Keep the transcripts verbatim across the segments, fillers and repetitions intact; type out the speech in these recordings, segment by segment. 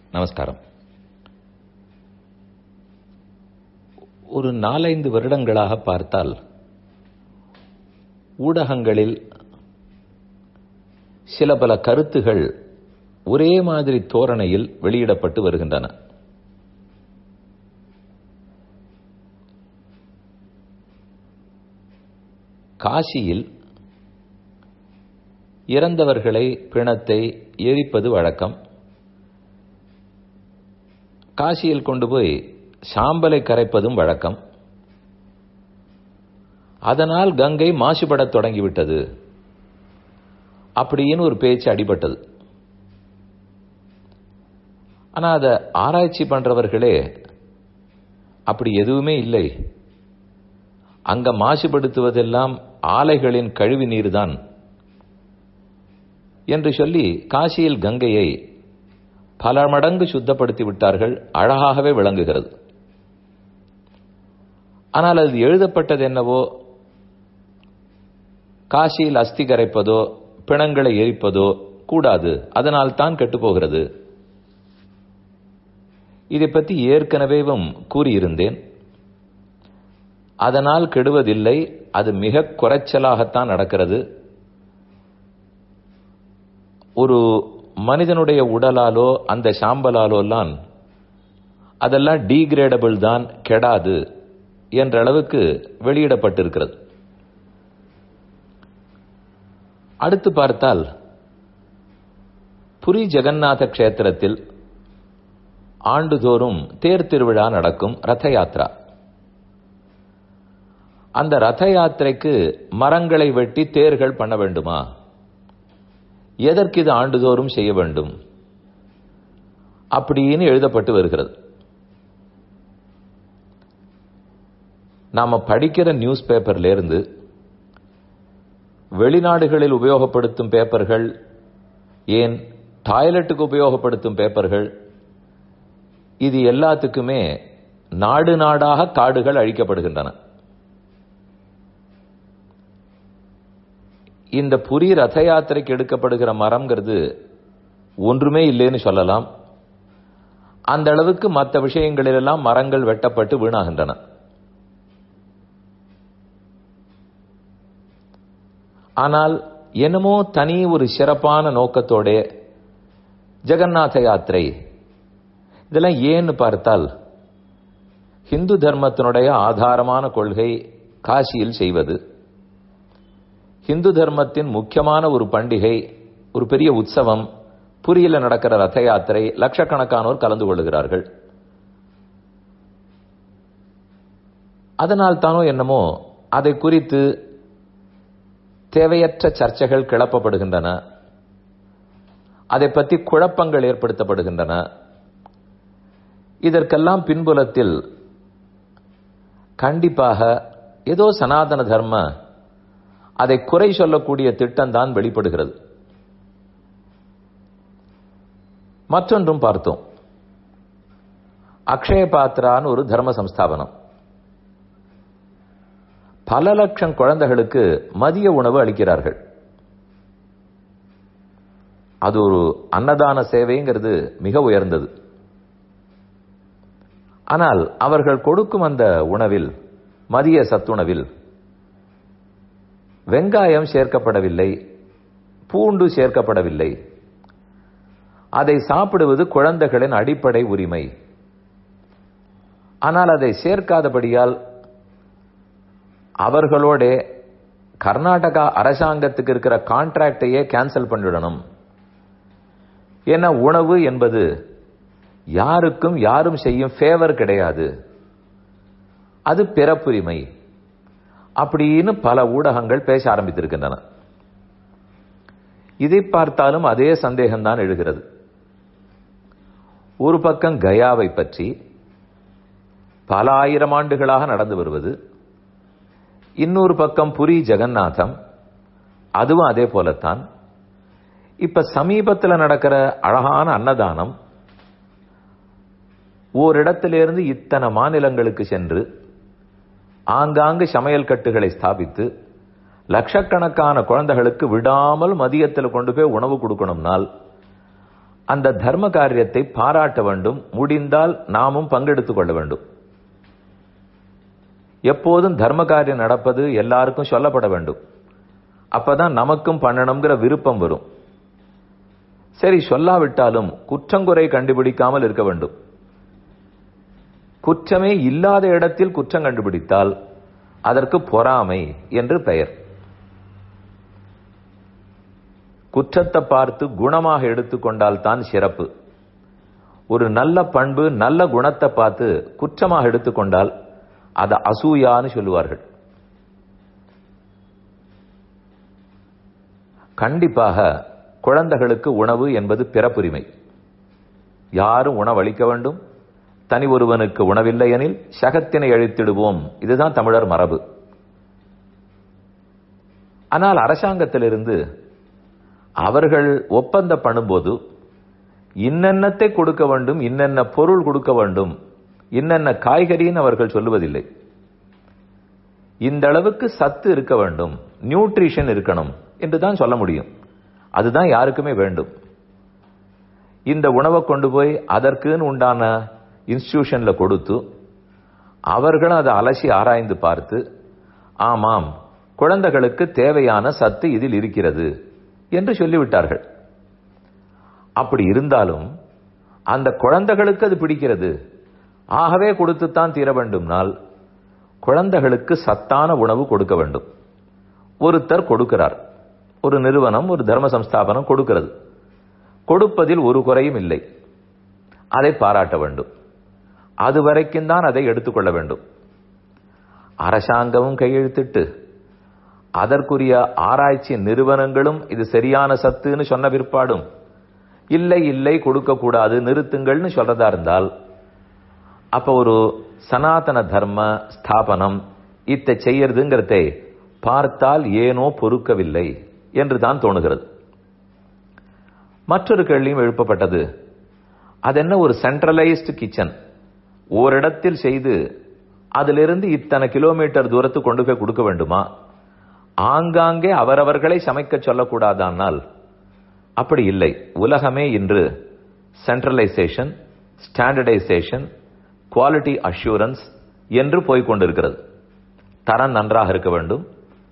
நமஸ்காரம். ஒரு நாலைந்து வருடங்களாக பார்த்தால் ஊடகங்களில் சில பல கருத்துகள் ஒரே மாதிரி தோரணையில் வெளியிடப்பட்டு வருகின்றன. காசியில் இறந்தவர்களை பிணத்தை எரிப்பது வழக்கம். காசியில் கொண்டு போய் சாம்பலை கரைப்பதும் வழக்கம். அதனால் கங்கை மாசுபடத் தொடங்கிவிட்டது அப்படின்னு ஒரு பேச்சு அடிபட்டது. ஆனா அதை ஆராய்ச்சி பண்றவர்களே அப்படி எதுவுமே இல்லை, அங்க மாசுபடுத்துவதெல்லாம் ஆலைகளின் கழிவு நீர்தான் என்று சொல்லி காசியில் கங்கையை பல மடங்கு சுத்தப்படுத்தி விட்டார்கள். அழகாகவே விளங்குகிறது. ஆனால் அது எழுதப்பட்டது என்னவோ, காசியில் அஸ்தி கரைப்பதோ பிணங்களை எரிப்பதோ கூடாது, அதனால் தான் கெட்டுப்போகிறது. இதை பற்றி ஏற்கனவேவும் கூறியிருந்தேன். அதனால் கெடுவதில்லை, அது மிக குறைச்சலாகத்தான் நடக்கிறது. ஒரு மனிதனுடைய உடலாலோ அந்த சாம்பலாலோலாம் அதெல்லாம் டீகிரேடபிள் தான், கெடாது என்ற அளவுக்கு வெளியிடப்பட்டிருக்கிறது. அடுத்து பார்த்தால் புரி ஜெகநாத கஷேத்திரத்தில் ஆண்டுதோறும் தேர் திருவிழா நடக்கும், ரத யாத்ரா. அந்த ரத யாத்திரைக்கு மரங்களை வெட்டி தேர்கள் பண்ண வேண்டுமா? எதற்கு இது ஆண்டுதோறும் செய்ய வேண்டும் அப்படின்னு எழுதப்பட்டு வருகிறது. நாம படிக்கிற நியூஸ் பேப்பர்ல இருந்து வெளிநாடுகளில் உபயோகப்படுத்தும் பேப்பர்கள், ஏன் டாய்லெட்டுக்கு உபயோகப்படுத்தும் பேப்பர்கள், இது எல்லாத்துக்குமே நாடு நாடாக காடுகள் அழிக்கப்படுகின்றன. இந்த புரி ரத யாத்திரைக்கு எடுக்கப்படுகிற மரம்ங்கிறது ஒன்றுமே இல்லைன்னு சொல்லலாம். அந்த அளவுக்கு மற்ற விஷயங்களிலெல்லாம் மரங்கள் வெட்டப்பட்டு வீணாகின்றன. ஆனால் என்னமோ தனி ஒரு சிறப்பான நோக்கத்தோட ஜெகநாத யாத்திரை, இதெல்லாம் ஏன்னு பார்த்தால் ஹிந்து தர்மத்தினுடைய ஆதாரமான கொள்கை காசியில் செய்வது, ஹிந்து தர்மத்தின் முக்கியமான ஒரு பண்டிகை, ஒரு பெரிய உற்சவம், புரியில நடக்கிற ரத யாத்திரை, லட்சக்கணக்கானோர் கலந்து கொள்ளுகிறார்கள். அதனால் தானோ என்னமோ அதை குறித்து தேவையற்ற சர்ச்சைகள் கிளப்பப்படுகின்றன, அதை பற்றி குழப்பங்கள் ஏற்படுத்தப்படுகின்றன. இதற்கெல்லாம் பின்புலத்தில் கண்டிப்பாக ஏதோ சனாதன தர்ம அதை குறை சொல்லக்கூடிய திட்டம் தான் வெளிப்படுகிறது. மற்றொன்றும் பார்த்தோம். அக்ஷய பாத்ரான்னு ஒரு தர்ம சம்ஸ்தாபனம். பல லட்சம் குழந்தைகளுக்கு மதிய உணவு அளிக்கிறார்கள். அது ஒரு அன்னதான சேவைங்கிறது மிக உயர்ந்தது. ஆனால் அவர்கள் கொடுக்கும் அந்த உணவில், மதிய சத்துணவில் வெங்காயம் சேர்க்கப்படவில்லை, பூண்டு சேர்க்கப்படவில்லை. அதை சாப்பிடுவது குழந்தைகளின் அடிப்படை உரிமை. ஆனால் அதை சேர்க்காதபடியால் அவர்களோட கர்நாடகா அரசாங்கத்துக்கு இருக்கிற கான்ட்ராக்டையே கேன்சல் பண்ணிடணும். ஏன்னா உணவு என்பது யாருக்கும் யாரும் செய்யும் ஃபேவர் கிடையாது, அது பிறப்புரிமை அப்படின்னு பல ஊடகங்கள் பேச ஆரம்பித்திருக்கின்றன. இதை பார்த்தாலும் அதே சந்தேகம்தான் எழுகிறது. ஒரு பக்கம் கயாவை பற்றி பல ஆயிரம் ஆண்டுகளாக நடந்து வருவது, இன்னொரு பக்கம் புரி ஜெகநாதம், அதுவும் அதே போலத்தான். இப்ப சமீபத்தில் நடக்கிற அழகான அன்னதானம் ஓரிடத்திலிருந்து இத்தனை மாநிலங்களுக்கு சென்று ஆங்காங்கு சமையல் கட்டுகளை ஸ்தாபித்து லட்சக்கணக்கான குழந்தைகளுக்கு விடாமல் மதியத்தில் கொண்டு போய் உணவு கொடுக்கணும்னால் அந்த தர்ம காரியத்தை பாராட்ட வேண்டும், முடிந்தால் நாமும் பங்கெடுத்துக் கொள்ள வேண்டும். எப்போதும் தர்ம காரியம் நடப்பது எல்லாருக்கும் சொல்லப்பட வேண்டும். அப்பதான் நமக்கும் பண்ணணுங்கிற விருப்பம் வரும். சரி, சொல்லாவிட்டாலும் குற்றங்குறை கண்டுபிடிக்காமல் இருக்க வேண்டும். குற்றமே இல்லாத இடத்தில் குற்றம் கண்டுபிடித்தால் அதற்கு பொறாமை என்று பெயர். குற்றத்தை பார்த்து குணமாக எடுத்துக்கொண்டால் தான் சிறப்பு. ஒரு நல்ல பண்பு, நல்ல குணத்தை பார்த்து குற்றமாக எடுத்துக்கொண்டால் அது அசூயான்னு சொல்லுவார்கள். கண்டிப்பாக குழந்தைகளுக்கு உணவு என்பது பிறப்புரிமை. யாரும் உணவளிக்க வேண்டும். தனி ஒருவனுக்கு உணவில்லை எனில் சகத்தினை அழித்திடுவோம். இதுதான் தமிழர் மரபு. ஆனால் அரசாங்கத்திலிருந்து அவர்கள் ஒப்பந்தம் பண்ணும்போது இன்னென்னத்தை கொடுக்க வேண்டும், இன்னென்ன பொருள் கொடுக்க வேண்டும், இன்னென்ன காய்கறின்னு அவர்கள் சொல்லுவதில்லை. இந்த அளவுக்கு சத்து இருக்க வேண்டும், நியூட்ரிஷன் இருக்கணும் என்றுதான் சொல்ல முடியும். அதுதான் யாருக்குமே வேண்டும். இந்த உணவை கொண்டு போய் அதற்குன்னு உண்டான இன்ஸ்டிடியூஷன்ல கொடுத்து அவர்களும் அதை அலசி ஆராய்ந்து பார்த்து, ஆமாம் குழந்தைகளுக்கு தேவையான சத்து இதில் இருக்கிறது என்று சொல்லிவிட்டார்கள். அப்படி இருந்தாலும் அந்த குழந்தைகளுக்கு அது பிடிக்கிறது, ஆகவே கொடுத்துத்தான் தீர வேண்டும்னால் குழந்தைகளுக்கு சத்தான உணவு கொடுக்க வேண்டும். ஒருத்தர் கொடுக்கிறார், ஒரு நிறுவனம், ஒரு தர்ம சம்ஸ்தாபனம் கொடுக்கிறது. கொடுப்பதில் ஒரு குறையும் இல்லை, அதை பாராட்ட வேண்டும். அது வரைக்கும் தான் அதை எடுத்துக்கொள்ள வேண்டும். அரசாங்கமும் கையெழுத்திட்டு அதற்குரிய ஆராய்ச்சி நிறுவனங்களும் இது சரியான சத்துன்னு சொன்ன பிற்பாடும் இல்லை இல்லை கொடுக்க கூடாது, நிறுத்துங்கள்னு சொல்றதா இருந்தால் அப்ப ஒரு சனாதன தர்ம ஸ்தாபனம் இத்தை செய்யறதுங்கிறதை பார்த்தால் ஏனோ பொறுக்கவில்லை என்றுதான் தோணுகிறது. மற்றொரு கேள்வியும் எழுப்பப்பட்டது. அது என்ன, ஒரு சென்ட்ரலைஸ்டு கிச்சன் ஓரிடத்தில் செய்து அதிலிருந்து இத்தனை கிலோமீட்டர் தூரத்து கொண்டு போய் கொடுக்க வேண்டுமா? ஆங்காங்கே அவரவர்களை சமைக்க சொல்லக்கூடாதானால்? அப்படி இல்லை. உலகமே இன்று சென்ட்ரலைசேஷன், ஸ்டாண்டர்டைசேஷன், குவாலிட்டி அஷ்யூரன்ஸ் என்று போய்கொண்டிருக்கிறது. தரம் நன்றாக இருக்க வேண்டும்,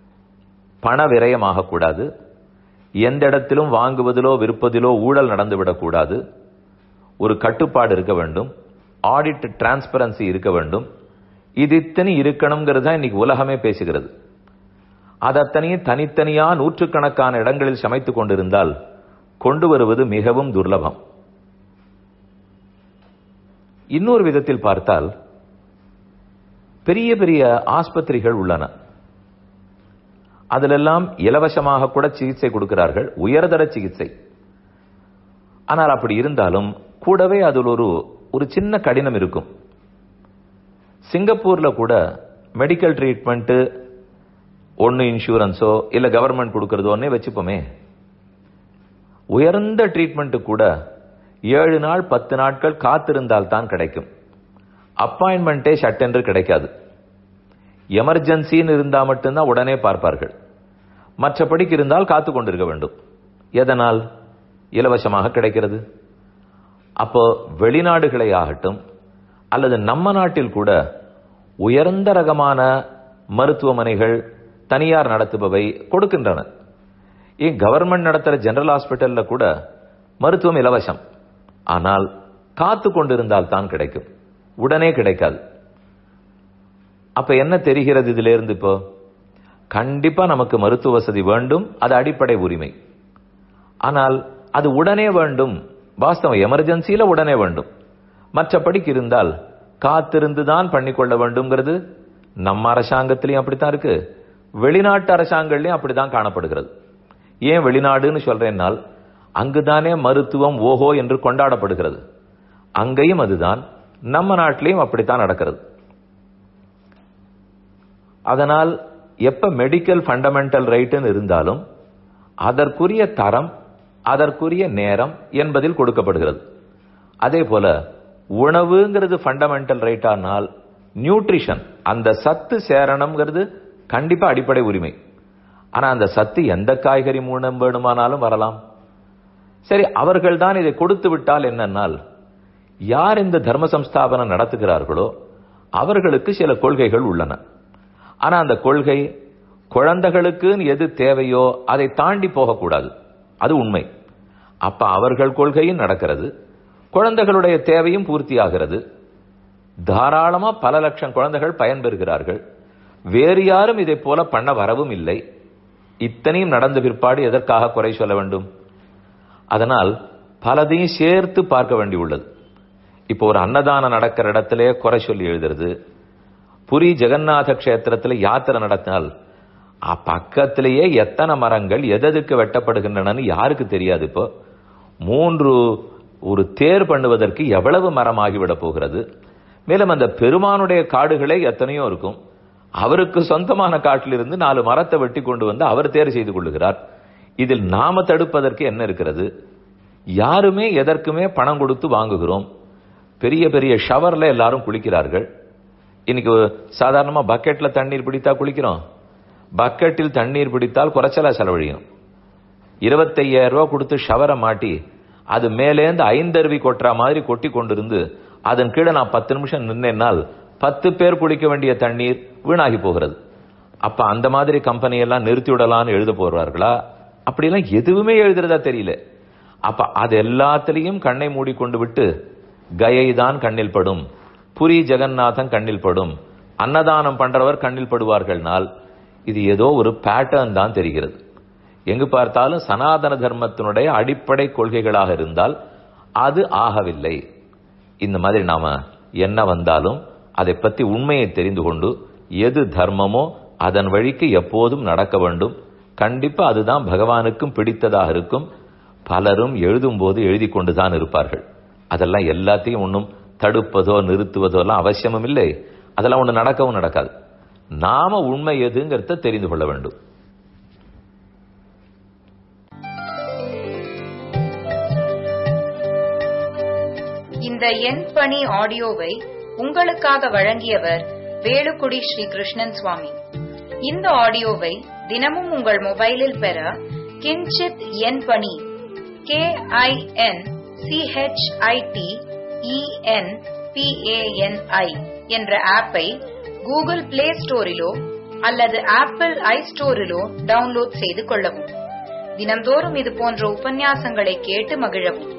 பண விரயமாக கூடாது, எந்த இடத்திலும் வாங்குவதிலோ விற்பதிலோ ஊழல் நடந்துவிடக்கூடாது, ஒரு கட்டுப்பாடு இருக்க வேண்டும், ஆடிட் டிரான்ஸ்பரன்சி இருக்க வேண்டும். இது இத்தனை இருக்கணுங்கிறது தான் இன்னைக்கு உலகமே பேசுகிறது. அதத்தனையும் தனித்தனியா நூற்றுக்கணக்கான இடங்களில் சமைத்துக் கொண்டிருந்தால் கொண்டு வருவது மிகவும் துர்லபம். இன்னொரு விதத்தில் பார்த்தால் பெரிய பெரிய ஆஸ்பத்திரிகள் உள்ளன. அதிலெல்லாம் இலவசமாக கூட சிகிச்சை கொடுக்கிறார்கள், உயர்தர சிகிச்சை. ஆனால் அப்படி இருந்தாலும் கூடவே அதில் ஒரு ஒரு சின்ன கடினம் இருக்கும். சிங்கப்பூர்ல கூட மெடிக்கல் ட்ரீட்மெண்ட் ஒன்னு இன்சூரன்ஸோ இல்ல கவர்மெண்ட் கொடுக்கறதோன்னே வச்சுப்போமே, உயர்ந்த ட்ரீட்மெண்ட் கூட ஏழு நாள் பத்து நாட்கள் காத்திருந்தால் தான் கிடைக்கும். அப்பாயின்மெண்டே சட்டென்று கிடைக்காது. எமர்ஜென்சின்னு இருந்தா மட்டும்தான் உடனே பார்ப்பார்கள். மற்றபடிக்கு இருந்தால் காத்து கொண்டிருக்க வேண்டும். எதனால்? இலவசமாக கிடைக்கிறது. அப்போ வெளிநாடுகளை ஆகட்டும் அல்லது நம்ம நாட்டில் கூட உயர்ந்த ரகமான மருத்துவமனைகள் தனியார் நடத்துபவை கொடுக்கின்றன. ஏன் கவர்மெண்ட் நடத்துற ஜெனரல் ஹாஸ்பிட்டல்ல கூட மருத்துவம் இலவசம். ஆனால் காத்து கொண்டிருந்தால் தான் கிடைக்கும், உடனே கிடைக்காது. அப்ப என்ன தெரிகிறது இதுல இருந்து? இப்போ கண்டிப்பா நமக்கு மருத்துவ வசதி வேண்டும், அது அடிப்படை உரிமை. ஆனால் அது உடனே வேண்டும். வாஸ்தவம், எமர்ஜென்சியில உடனே வேண்டும். மற்றபடிக்கு இருந்தால் காத்திருந்துதான் பண்ணிக்கொள்ள வேண்டும்ங்கிறது நம்ம அரசாங்கத்திலையும் அப்படித்தான் இருக்கு, வெளிநாட்டு அரசாங்கங்களையும் அப்படித்தான் காணப்படுகிறது. ஏன் வெளிநாடுன்னு சொல்றேன்னால் அங்குதானே மருத்துவம் ஓஹோ என்று கொண்டாடப்படுகிறது. அங்கேயும் அதுதான், நம்ம நாட்டிலையும் அப்படித்தான் நடக்கிறது. அதனால் எப்ப மெடிக்கல் ஃபண்டமெண்டல் ரைட்னு இருந்தாலும் அதற்குரிய தரம், அதற்குரிய நேரம் என்பதில் கொடுக்கப்படுகிறது. அதே போல உணவுங்கிறது ஃபண்டமெண்டல் ரைட்டானால் நியூட்ரிஷன், அந்த சத்து சேரணம்ங்கிறது கண்டிப்பா அடிப்படை உரிமை. ஆனா அந்த சத்து எந்த காய்கறி மூலம் வேணுமானாலும் வரலாம். சரி, அவர்கள் தான் இதை கொடுத்து விட்டால் என்னன்னால், யார் இந்த தர்ம சம்ஸ்தாபனம் நடத்துகிறார்களோ அவர்களுக்கு சில கொள்கைகள் உள்ளன. ஆனா அந்த கொள்கை குழந்தைகளுக்கு எது தேவையோ அதை தாண்டி போகக்கூடாது. அது உண்மை. அப்ப அவர்கள் கொள்கையும் நடக்கிறது, குழந்தைகளுடைய தேவையும் பூர்த்தியாகிறது. தாராளமா பல லட்சம் குழந்தைகள் பயன்பெறுகிறார்கள். வேறு யாரும் இதை போல பண்ண வரவும் இல்லை. இத்தனையும் நடந்த பிற்பாடு எதற்காக குறை சொல்ல வேண்டும்? அதனால் பலதையும் சேர்த்து பார்க்க வேண்டியுள்ளது. இப்போ ஒரு அன்னதானம் நடக்கிற இடத்திலே குறை சொல்லி எழுதுறது, புரி ஜெகநாத கஷேத்திரத்தில் யாத்திரை நடத்தினால் பக்கத்திலேயே எத்தனை மரங்கள் எதற்கு வெட்டப்படுகின்றன யாருக்கு தெரியாது. இப்போ மூன்று ஒரு தேர் பண்ணுவதற்கு எவ்வளவு மரம் ஆகிவிட போகிறது. மேலும் அந்த பெருமானுடைய காடுகளே எத்தனையோ இருக்கும். அவருக்கு சொந்தமான காட்டிலிருந்து நாலு மரத்தை வெட்டி கொண்டு வந்து அவர் தேர் செய்து கொள்ளுகிறார். இதில் நாம தடுப்பதற்கு என்ன இருக்கிறது? யாருமே எதற்குமே பணம் கொடுத்து வாங்குகிறோம். பெரிய பெரிய ஷவர்ல எல்லாரும் குளிக்கிறார்கள். இன்னைக்கு சாதாரணமா பக்கெட்ல தண்ணீர் பிடித்தா குளிக்கிறோம். பக்கெட்டில் தண்ணீர் பிடித்தால் குறைச்சலா செலவழியும். இருபத்தையாயிரம் ரூபாய் கொடுத்து ஷவரை மாட்டி அது மேலேந்து ஐந்தருவி கொட்டுற மாதிரி கொட்டி கொண்டிருந்து அதன் கீழே நான் பத்து நிமிஷம் நின்னேன்னால் பத்து பேர் குளிக்க வேண்டிய தண்ணீர் வீணாகி போகிறது. அப்ப அந்த மாதிரி கம்பெனி எல்லாம் நிறுத்தி விடலான்னு எழுத போறார்களா? அப்படிலாம் எதுவுமே எழுதுறதா தெரியல. அப்ப அது எல்லாத்திலையும் கண்ணை மூடிக்கொண்டு விட்டு கயை தான் கண்ணில் படும், புரி ஜெகநாதன் கண்ணில் படும், அன்னதானம் பண்றவர் கண்ணில் படுவார்கள்னால் இது ஏதோ ஒரு பேட்டர்ன் தான் தெரிகிறது. எங்கு பார்த்தாலும் சனாதன தர்மத்தினுடைய அடிப்படை கொள்கைகளாக இருந்தால் அது ஆகவில்லை. இந்த மாதிரி நாம என்ன வந்தாலும் அதை பற்றி உண்மையை தெரிந்து கொண்டு எது தர்மமோ அதன் வழிக்கு எப்போதும் நடக்க வேண்டும். கண்டிப்பா அதுதான் பகவானுக்கும் பிடித்ததாக இருக்கும். பலரும் எழுதும் போது எழுதி கொண்டுதான் இருப்பார்கள். அதெல்லாம் எல்லாத்தையும் ஒன்றும் தடுப்பதோ நிறுத்துவதோ எல்லாம் அவசியமும் இல்லை. அதெல்லாம் ஒன்று நடக்கவும் நடக்காது. நாம உண்மை எதுங்கிறத தெரிந்து கொள்ள வேண்டும். இந்த என் பணி ஆடியோவை உங்களுக்காக வழங்கியவர் வேலுக்குடி ஸ்ரீ கிருஷ்ணன் சுவாமி. இந்த ஆடியோவை தினமும் உங்கள் மொபைலில் பெற கிஞ்சித் என் பணி கே ஐ என் சிஹெச்ஐடி இஎன் பிஏஎன்ஐ என்ற ஆப்பை கூகுள் பிளே ஸ்டோரிலோ அல்லது ஆப்பிள் ஐ ஸ்டோரிலோ டவுன்லோட் செய்து கொள்ளவும். தினம்தோறும் இது போன்ற உபன்யாசங்களை கேட்டு மகிழவும்.